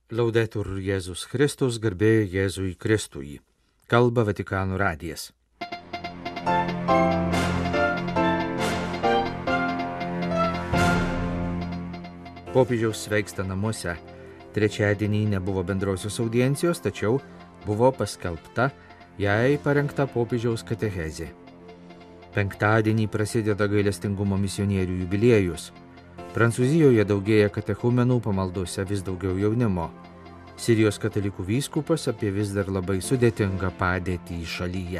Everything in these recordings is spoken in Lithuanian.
Laudetur Jėzus Kristus, garbė Jėzui Kristui. Kalba Vatikano radijas. Popiežiaus sveiksta namuose. Trečiadienį nebuvo bendrosios audiencijos, tačiau buvo paskelbta jai parengta popiežiaus katechezė. Penktadienį prasideda gailestingumo misionierių jubiliejus. Prancūzijoje daugėja katechumenų, pamaldose vis daugiau jaunimo. Sirijos katalikų vyskupas apie vis dar labai sudėtingą padėtį šalyje.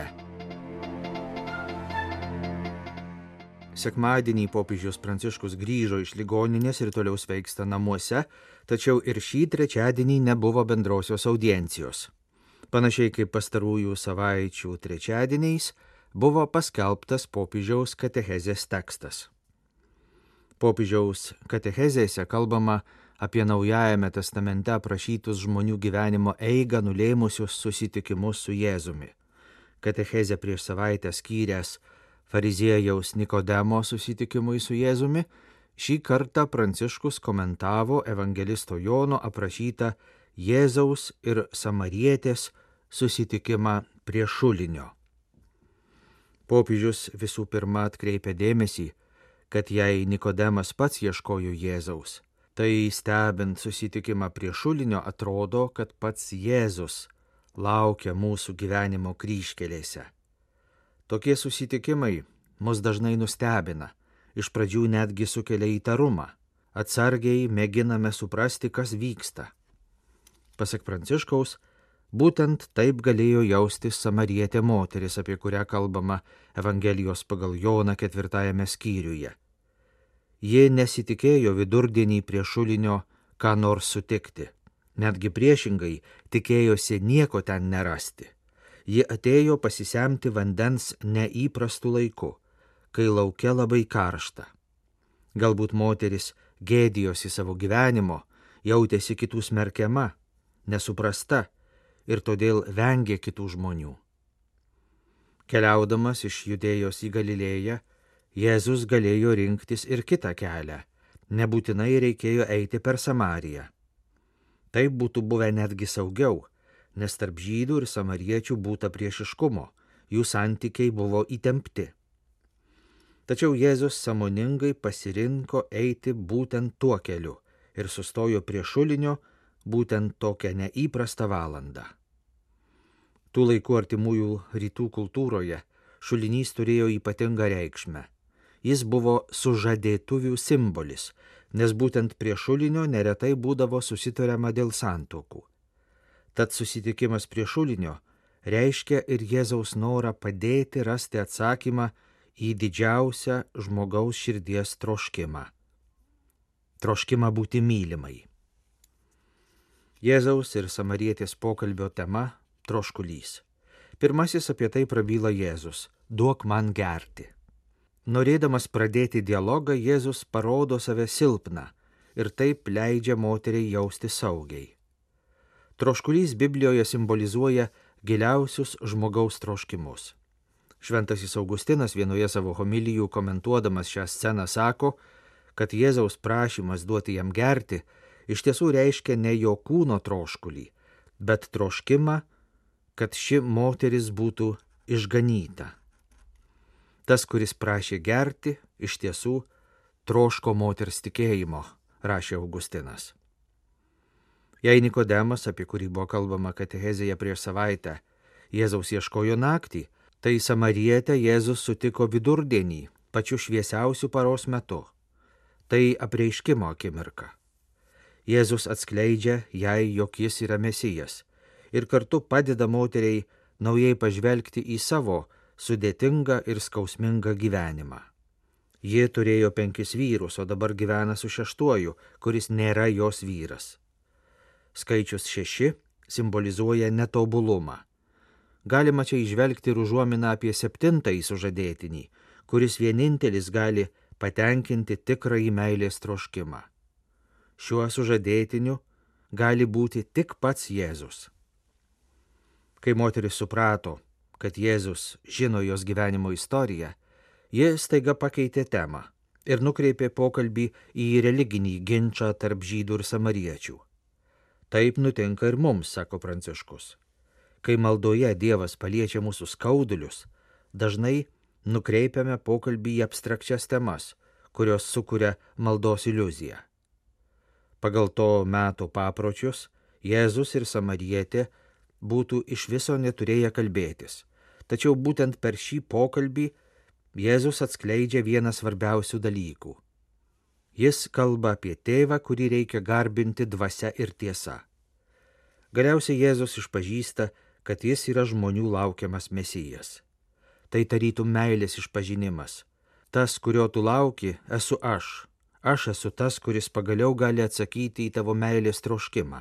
Sekmadienį popiežius Pranciškus grįžo iš ligoninės ir toliau sveiksta namuose, tačiau ir šį trečiadienį nebuvo bendrosios audiencijos. Panašiai kaip pastarųjų savaičių trečiadieniais buvo paskelbtas popiežiaus katechezės tekstas. Popiežiaus katechezėse kalbama apie Naujajame testamente aprašytus žmonių gyvenimo eigą nulėmusius susitikimus su Jėzumi. Katechezę prieš savaitę skyręs fariziejaus Nikodemo susitikimui su Jėzumi, šį kartą Pranciškus komentavo evangelisto Jono aprašytą Jėzaus ir Samarietės susitikimą prie šulinio. Popiežius visų pirma atkreipė dėmesį, kad jei Nikodemas pats ieškojo Jėzaus, tai stebint susitikimą prie šulinio atrodo, kad pats Jėzus laukia mūsų gyvenimo kryžkelėse. Tokie susitikimai mus dažnai nustebina, iš pradžių netgi sukelia įtarumą, atsargiai mėginame suprasti, kas vyksta. Pasak Pranciškaus, būtent taip galėjo jaustis Samarietė moteris, apie kurią kalbama Evangelijos pagal Joną 4 skyriuje. Ji nesitikėjo vidurdienį prie šulinio ką nors sutikti, netgi priešingai tikėjosi nieko ten nerasti. Ji atėjo pasisemti vandens neįprastu laiku, kai lauke labai karšta. Galbūt moteris gėdijosi savo gyvenimo, jautėsi kitų smerkiama, nesuprasta ir todėl vengė kitų žmonių. Keliaudamas iš Judėjos į Galilėją, Jėzus galėjo rinktis ir kitą kelią, nebūtinai reikėjo eiti per Samariją. Taip būtų buvę netgi saugiau, nes tarp žydų ir samariečių būta priešiškumo, jų santykiai buvo įtempti. Tačiau Jėzus sąmoningai pasirinko eiti būtent tuo keliu ir sustojo prie šulinio būtent tokią neįprastą valandą. Tų laikų artimųjų rytų kultūroje šulinys turėjo ypatingą reikšmę. Jis buvo sužadėtuvių simbolis, nes būtent prie šulinio neretai būdavo susitariama dėl santuokų. Tad susitikimas prie šulinio reiškia ir Jėzaus norą padėti rasti atsakymą į didžiausią žmogaus širdies troškimą. Troškimą būti mylimai. Jėzaus ir Samarietės pokalbio tema – troškulys. Pirmasis apie tai prabyla Jėzus – duok man gerti. Norėdamas pradėti dialogą, Jėzus parodo save silpną ir taip leidžia moteriai jausti saugiai. Troškulys Biblijoje simbolizuoja giliausius žmogaus troškimus. Šventasis Augustinas vienoje savo homilijų komentuodamas šią sceną sako, kad Jėzaus prašymas duoti jam gerti iš tiesų reiškia ne jo kūno troškulį, bet troškimą, kad ši moteris būtų išganyta. Tas, kuris prašė gerti, iš tiesų troško moters tikėjimo, rašė Augustinas. Jei Nikodemas, apie kurį buvo kalbama katechezėje prieš savaitę, Jėzaus ieškojo naktį, tai Samarietę Jėzus sutiko vidurdienį, pačiu šviesiausiu paros metu. Tai apreiškimo akimirka. Jėzus atskleidžia jai, jog jis yra Mesijas, ir kartu padeda moteriai naujai pažvelgti į savo sudėtingą ir skausmingą gyvenimą. Ji turėjo 5 vyrus, o dabar gyvena su 6, kuris nėra jos vyras. Skaičius 6 simbolizuoja netobulumą. Galima čia įžvelgti ir užuominą apie 7 sužadėtinį, kuris vienintelis gali patenkinti tikrąjį meilės troškimą. Šiuo sužadėtiniu gali būti tik pats Jėzus. Kai moteris suprato, kad Jėzus žino jos gyvenimo istoriją, ji staiga pakeitė temą ir nukreipė pokalbį į religinį ginčą tarp žydų ir samariečių. Taip nutinka ir mums, sako Pranciškus. Kai maldoje Dievas paliečia mūsų skaudulius, dažnai nukreipiame pokalbį į abstrakčias temas, kurios sukuria maldos iliuziją. Pagal to meto papročius Jėzus ir Samarietė būtų iš viso neturėję kalbėtis. Tačiau būtent per šį pokalbį Jėzus atskleidžia vieną svarbiausių dalykų. Jis kalba apie tėvą, kurį reikia garbinti dvasia ir tiesa. Galiausiai Jėzus išpažįsta, kad jis yra žmonių laukiamas Mesijas. Tai tarytum meilės išpažinimas. Tas, kurio tu lauki, esu aš. Aš esu tas, kuris pagaliau gali atsakyti į tavo meilės troškimą.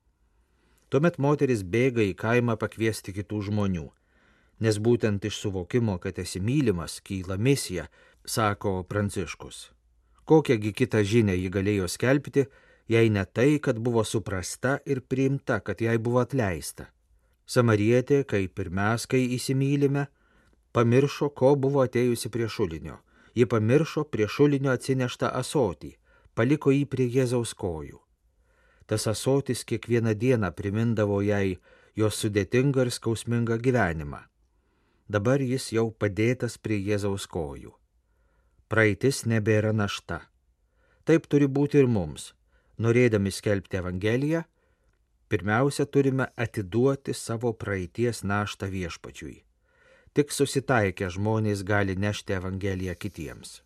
Tuomet moteris bėga į kaimą pakviesti kitų žmonių, nes būtent iš suvokimo, kad esi mylimas, kyla misija, sako Pranciškus. Kokiagi kitą žinią ji galėjo skelbti, jei ne tai, kad buvo suprasta ir priimta, kad jai buvo atleista. Samarietė, kaip ir mes, kai įsimylime, pamiršo, ko buvo atėjusi prie šulinio. Ji pamiršo prie šulinio atsineštą ąsotį, paliko jį prie Jėzaus kojų. Tas ąsotis kiekvieną dieną primindavo jai jos sudėtingą ir skausmingą gyvenimą. Dabar jis jau padėtas prie Jėzaus kojų. Praeitis nebėra našta. Taip turi būti ir mums. Norėdami skelbti Evangeliją, pirmiausia turime atiduoti savo praeities naštą Viešpačiui. Tik susitaikę žmonės gali nešti Evangeliją kitiems.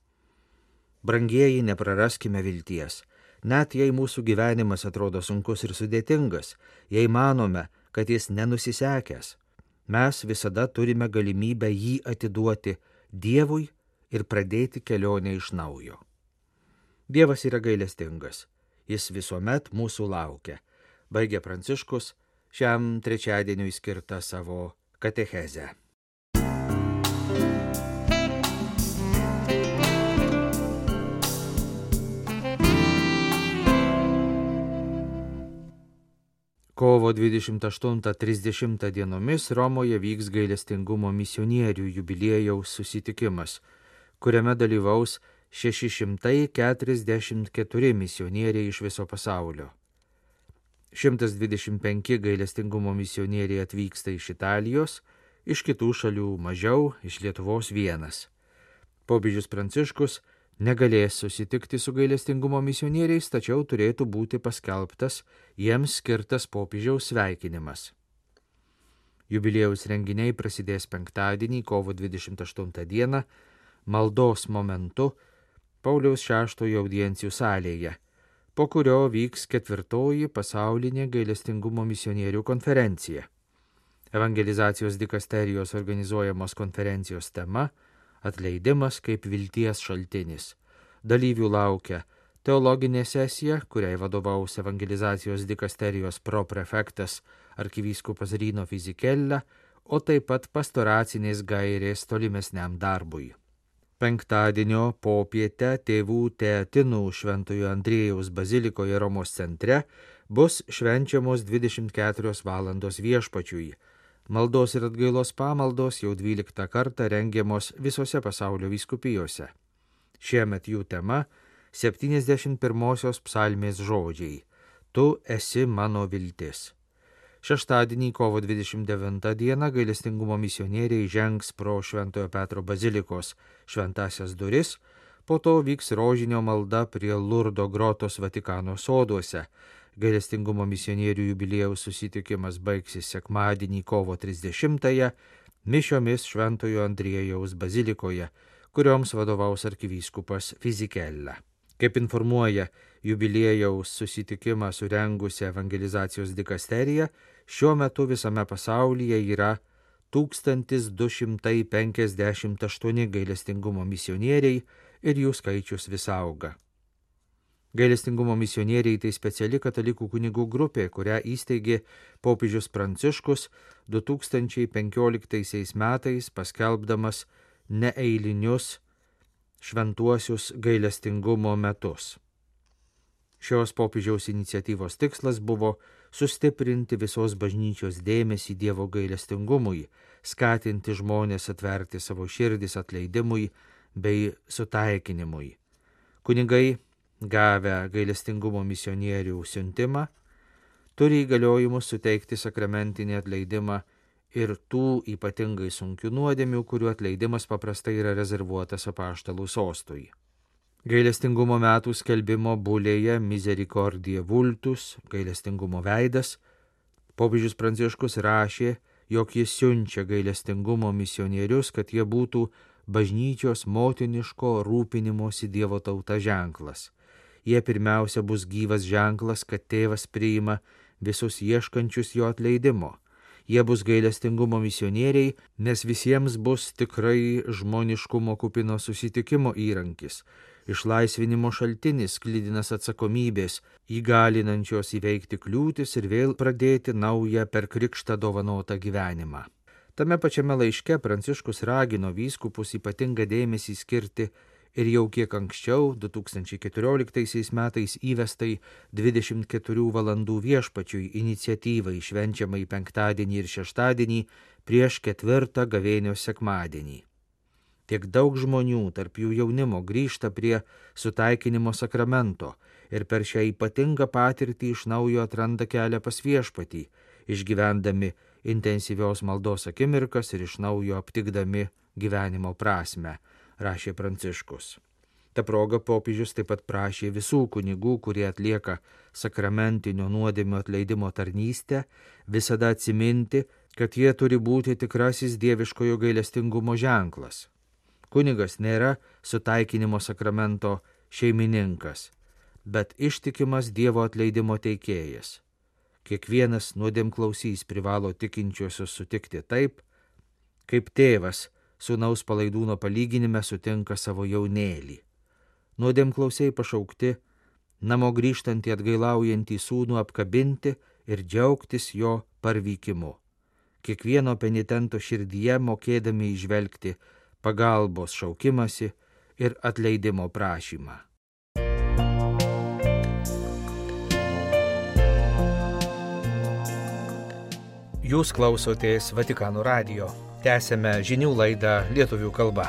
Brangieji, nepraraskime vilties. Net jei mūsų gyvenimas atrodo sunkus ir sudėtingas, jei manome, kad jis nenusisekęs, mes visada turime galimybę jį atiduoti Dievui ir pradėti kelionę iš naujo. Dievas yra gailestingas, jis visuomet mūsų laukia, baigė Pranciškus šiam trečiadieniui skirtą savo katechezę. Kovo 28-30 dienomis Romoje vyks gailestingumo misionierių jubiliejaus susitikimas, kuriame dalyvaus 644 misionieriai iš viso pasaulio. 125 gailestingumo misionieriai atvyksta iš Italijos, iš kitų šalių mažiau, iš Lietuvos vienas. Popiežius Pranciškus negalės susitikti su gailestingumo misionieriais, tačiau turėtų būti paskelbtas jiems skirtas popiežiaus sveikinimas. Jubiliejaus renginiai prasidės penktadienį, kovo 28 dieną, maldos momentu Pauliaus VI audiencijų salėje, po kurio vyks 4. pasaulinė gailestingumo misionierių konferencija. Evangelizacijos dikasterijos organizuojamos konferencijos tema – Atleidimas kaip vilties šaltinis. Dalyvių laukia teologinė sesija, kuriai vadovaus evangelizacijos dikasterijos proprefektas arkivyskupas Rino Fizikella, o taip pat pastoracinės gairės tolimesniam darbui. Penktadienio popietę tėvų teatinų Šventojo Andriejaus bazilikoje Romos centre bus švenčiamos 24 valandos Viešpačiui. Maldos ir atgailos pamaldos jau 12 kartą rengiamos visose pasaulio vyskupijose. Šiemet jų tema 71 psalmės žodžiai Tu esi mano viltis. Šeštadienį, kovo 29 dieną, gailestingumo misionieriai žengs pro Šventojo Petro bazilikos šventasias duris, po to vyks rožinio malda prie Lurdo grotos Vatikano soduose. Gailestingumo misionierių jubiliejaus susitikimas baigsis sekmadienį, kovo 30-ąją, mišiomis Šventojo Andriejaus bazilikoje, kurioms vadovaus arkivyskupas Fizikella. Kaip informuoja jubiliejaus susitikimą surengusi evangelizacijos dikasterija, šiuo metu visame pasaulyje yra 1258 gailestingumo misionieriai ir jų skaičius vis auga. Gailestingumo misionieriai tai speciali katalikų kunigų grupė, kurią įsteigė popiežius Pranciškus 2015 metais, paskelbdamas neeilinius šventuosius gailestingumo metus. Šios popiežiaus iniciatyvos tikslas buvo sustiprinti visos bažnyčios dėmesį Dievo gailestingumui, skatinti žmonės atverti savo širdis atleidimui bei sutaikinimui. Kunigai, gavę gailestingumo misionierių siuntimą, turi įgaliojimus suteikti sakramentinį atleidimą ir tų ypatingai sunkių nuodėmių, kurių atleidimas paprastai yra rezervuotas apaštalų sostui. Gailestingumo metų skelbimo bulėje Misericordiae Vultus, gailestingumo veidas, popiežius Pranciškus rašė, jog jis siunčia gailestingumo misionierius, kad jie būtų bažnyčios motiniško rūpinimosi Dievo tauta ženklas. Jie pirmiausia bus gyvas ženklas, kad tėvas priima visus ieškančius jo atleidimo. Jie bus gailestingumo misionieriai, nes visiems bus tikrai žmoniškumo kupino susitikimo įrankis, išlaisvinimo šaltinis, sklidinas atsakomybės, įgalinančios įveikti kliūtis ir vėl pradėti naują per krikštą dovanotą gyvenimą. Tame pačiame laiške Pranciškus ragino vyskupus ypatingą dėmesį skirti ir jau kiek anksčiau, 2014 metais įvestai 24 valandų viešpačiui iniciatyvai švenčiamai penktadienį ir šeštadienį prieš 4 gavėnios sekmadienį. Tiek daug žmonių, tarp jų jaunimo, grįžta prie sutaikinimo sakramento ir per šią ypatingą patirtį iš naujo atranda kelią pas viešpatį, išgyvendami intensyvios maldos akimirkas ir iš naujo aptikdami gyvenimo prasmę, rašė Pranciškus. Ta proga popiežius taip pat prašė visų kunigų, kurie atlieka sakramentinio nuodėmio atleidimo tarnystę, visada atsiminti, kad jie turi būti tikrasis dieviškojo gailestingumo ženklas. Kunigas nėra sutaikinimo sakramento šeimininkas, bet ištikimas Dievo atleidimo teikėjas. Kiekvienas nuodėmklausys privalo tikinčiuosius sutikti taip, kaip tėvas sūnaus palaidūno palyginime sutinka savo jaunėlį. Nuodėmklausiai pašaukti namo grįžtantį atgailaujantį sūnų apkabinti ir džiaugtis jo parvykimu. Kiekvieno penitento širdyje mokėdami įžvelgti pagalbos šaukimąsi ir atleidimo prašymą. Jūs klausotės Vatikano radijo. Tęsėme žinių laidą lietuvių kalba.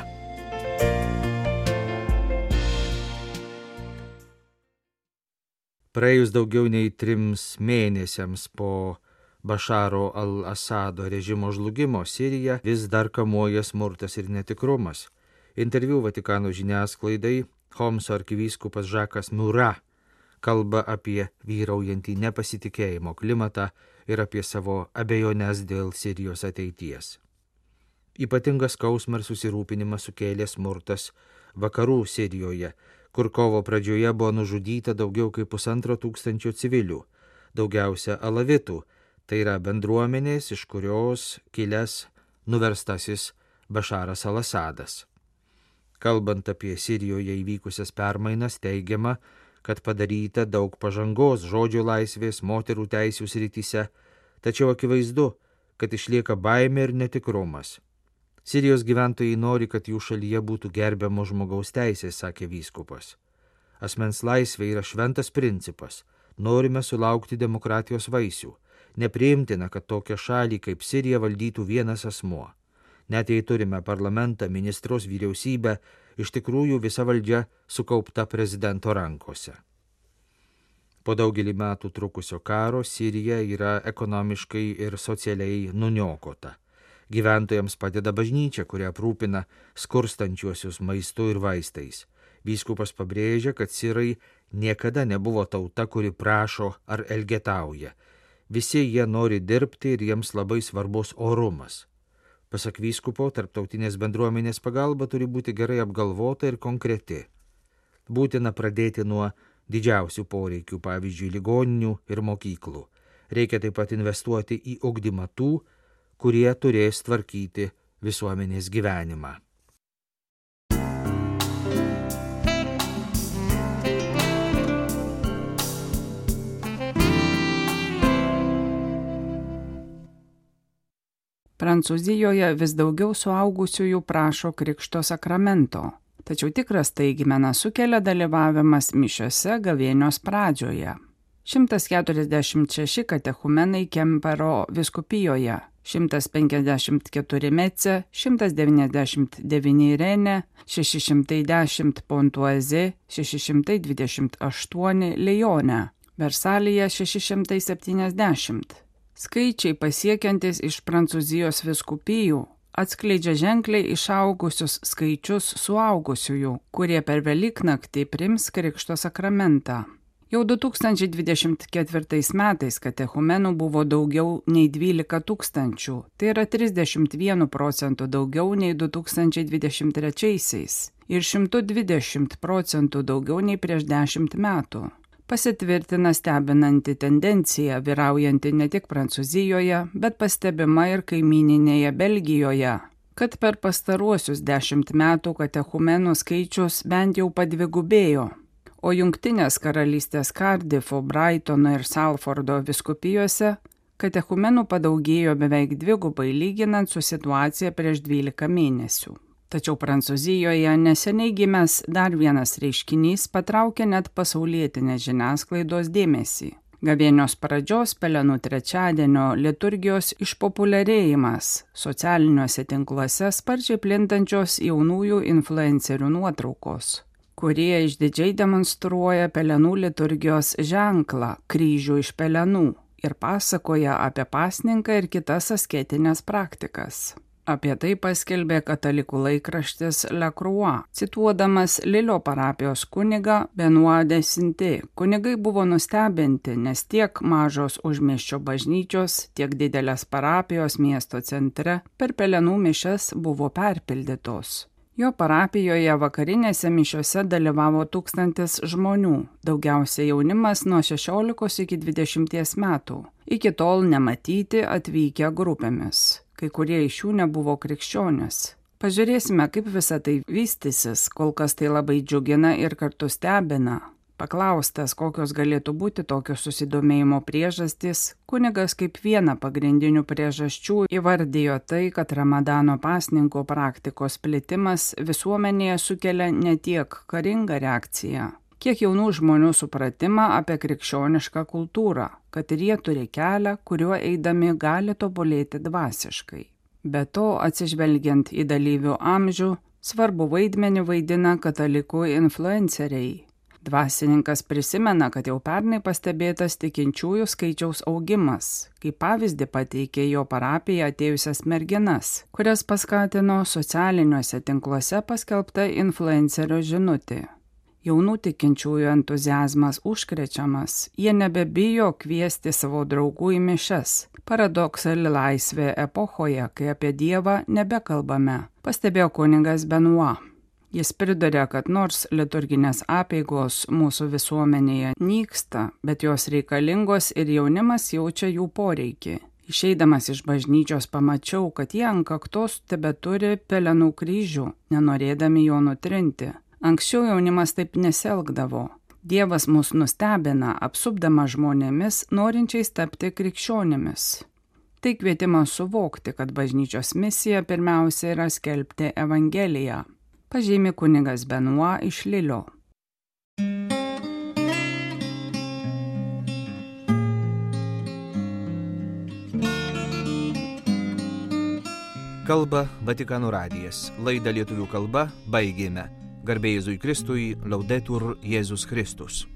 Praėjus daugiau nei 3 mėnesiams po Bašaro al-Asado režimo žlugimo Siriją vis dar kamuoja smurtas ir netikrumas. Interviu Vatikano žiniasklaidai Homso arkivyskupas Žakas Miura kalba apie vyraujantį nepasitikėjimo klimatą ir apie savo abejones dėl Sirijos ateities. Ypatingas skausmą ir susirūpinimą sukėlė smurtas vakarų Sirijoje, kur kovo pradžioje buvo nužudyta daugiau kaip 1500 civilių, daugiausia alavitų, tai yra bendruomenės, iš kurios kilęs nuverstasis Bašaras al-Asadas. Kalbant apie Sirijoje įvykusias permainas, teigiama, kad padaryta daug pažangos žodžio laisvės, moterų teisių srityse, tačiau akivaizdu, kad išlieka baimė ir netikrumas. Sirijos gyventojai nori, kad jų šalyje būtų gerbiamos žmogaus teisės, sakė vyskupas. Asmens laisvė yra šventas principas. Norime sulaukti demokratijos vaisių. Nepriimtina, kad tokią šalį kaip Sirija valdytų vienas asmuo. Net jei turime parlamentą, ministrus, vyriausybę, iš tikrųjų visa valdžia sukaupta prezidento rankose. Po daugelį metų trukusio karo Sirija yra ekonomiškai ir socialiai nuniokota. Gyventojams padeda bažnyčia, kurie aprūpina skurstančiuosius maistu ir vaistais. Vyskupas pabrėžia, kad sirai niekada nebuvo tauta, kuri prašo ar elgetauja. Visi jie nori dirbti ir jiems labai svarbus orumas. Pasak vyskupo, tarptautinės bendruomenės pagalba turi būti gerai apgalvota ir konkreti. Būtina pradėti nuo didžiausių poreikių, pavyzdžiui, ligoninių ir mokyklų. Reikia taip pat investuoti į ugdymą tų, kurie turės tvarkyti visuomenės gyvenimą. Prancūzijoje vis daugiau suaugusiųjų prašo krikšto sakramento, tačiau tikras staigmeną sukelia dalyvavimas mišiose gavėnios pradžioje. 146 katechumenai Kempero vyskupijoje, 154 Mece, 199 Rene, 610 Pontuaze, 628 Lyone Versalyje 670. Skaičiai pasiekiantis iš Prancūzijos vyskupijų atskleidžia ženkliai išaugusius skaičius suaugusiųjų, kurie per Velyknaktį priims Krikšto sakramentą. Jau 2024 metais katechumenų buvo daugiau nei 12 000, tai yra 31% daugiau nei 2023 ir 120% daugiau nei prieš 10 metų. Pasitvirtina stebinanti tendencija, vyraujanti ne tik Prancūzijoje, bet pastebima ir kaimyninėje Belgijoje, kad per pastaruosius 10 metų katechumenų skaičius bent jau padvigubėjo, o Jungtinės karalystės Kardifo, Brightono ir Salfordo vyskupijose katechumenų padaugėjo beveik dvigubai lyginant su situacija prieš 12 mėnesių. Tačiau Prancūzijoje neseniai gimęs dar vienas reiškinys patraukė net pasaulietinės žiniasklaidos dėmesį. Gavėnios pradžios Pelenų trečiadienio liturgijos išpopuliarėjimas, socialiniuose tinkluose sparčiai plintančios jaunųjų influencerių nuotraukos, kurie išdidžiai demonstruoja Pelenų liturgijos ženklą kryžių iš pelenų ir pasakoja apie pasninką ir kitas asketinės praktikas. Apie tai paskelbė katalikų laikraštis Le Croix, cituodamas Lilio parapijos kunigą Benoit de Sainté. Kunigai buvo nustebinti, nes tiek mažos užmiesčio bažnyčios, tiek didelės parapijos miesto centre per pelenų mišias buvo perpildytos. Jo parapijoje vakarinėse mišiose dalyvavo 1000 žmonių, daugiausia jaunimas nuo 16 iki 20 metų, iki tol nematyti atvykę grupėmis. Kai kurie iš jų nebuvo krikščionys. Pažiūrėsime, kaip visa tai vystysis, kol kas tai labai džiugina ir kartu stebina. Paklaustas, kokios galėtų būti tokio susidomėjimo priežastys, kunigas kaip vieną pagrindinių priežasčių įvardijo tai, kad Ramadano pasninko praktikos plitimas visuomenėje sukelia ne tiek karingą reakciją, kiek jaunų žmonių supratimą apie krikščionišką kultūrą, kad ir jie turi kelią, kuriuo eidami gali tobulėti dvasiškai. Be to, atsižvelgiant į dalyvių amžių, svarbu vaidmenį vaidina katalikų influenceriai. Dvasininkas prisimena, kad jau pernai pastebėtas tikinčiųjų skaičiaus augimas, kaip pavyzdį pateikė jo parapiją atėjusias merginas, kurias paskatino socialiniuose tinkluose paskelbta influencerio žinutė. Jaunų tikinčiųjų entuziazmas užkrečiamas, jie nebebijo kviesti savo draugų į mišias. Paradoksali laisvė epochoje, kai apie Dievą nebekalbame, pastebėjo kunigas Benoit. Jis priduria, kad nors liturginės apeigos mūsų visuomenėje nyksta, bet jos reikalingos ir jaunimas jaučia jų poreikį. Išeidamas iš bažnyčios pamačiau, kad jie ant kaktos tebeturi pelenų kryžių, nenorėdami jo nutrinti. Anksčiau jaunimas taip nesielgdavo. Dievas mus nustebina, apsupdama žmonėmis, norinčiais tapti krikščionimis. Tai kvietimas suvokti, kad bažnyčios misija pirmiausia yra skelbti Evangeliją, pažymi kunigas Benoit iš Lilio. Kalba Vatikano radijas. Laidą lietuvių kalba baigėme. Garbė Jėzui Kristui, Laudetur Jėzus Kristus.